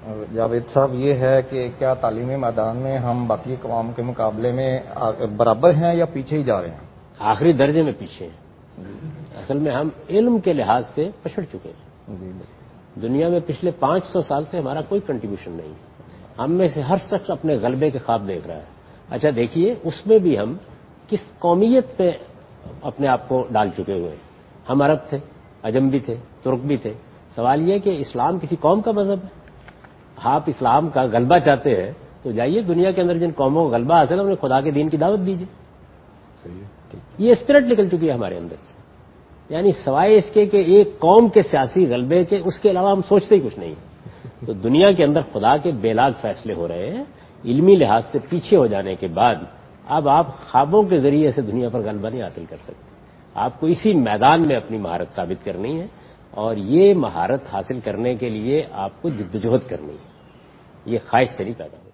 جاوید صاحب، یہ ہے کہ کیا تعلیمی میدان میں ہم باقی اقوام کے مقابلے میں برابر ہیں یا پیچھے ہی جا رہے ہیں؟ آخری درجے میں پیچھے ہیں. اصل میں ہم علم کے لحاظ سے پچھڑ چکے ہیں. دنیا میں پچھلے 500 سال سے ہمارا کوئی کنٹریبیوشن نہیں ہے. ہم میں سے ہر شخص اپنے غلبے کے خواب دیکھ رہا ہے. اچھا دیکھیے، اس میں بھی ہم کس قومیت پہ اپنے آپ کو ڈال چکے ہوئے ہیں. ہم عرب تھے، عجم بھی تھے، ترک بھی تھے. سوال یہ کہ اسلام کسی قوم کا مذہب ہے. آپ اسلام کا غلبہ چاہتے ہیں تو جائیے دنیا کے اندر جن قوموں کو غلبہ حاصل ہے انہیں خدا کے دین کی دعوت دیجیے. یہ اسپرٹ نکل چکی ہے ہمارے اندر سے. یعنی سوائے اس کے کہ ایک قوم کے سیاسی غلبے کے، اس کے علاوہ ہم سوچتے ہی کچھ نہیں. تو دنیا کے اندر خدا کے بے لاگ فیصلے ہو رہے ہیں. علمی لحاظ سے پیچھے ہو جانے کے بعد اب آپ خوابوں کے ذریعے سے دنیا پر غلبہ نہیں حاصل کر سکتے. آپ کو اسی میدان میں اپنی مہارت ثابت کرنی ہے، اور یہ مہارت حاصل کرنے کے لیے آپ کو جدوجہد کرنی ہے. یہ خواہش سے نہیں پیدا ہوئی.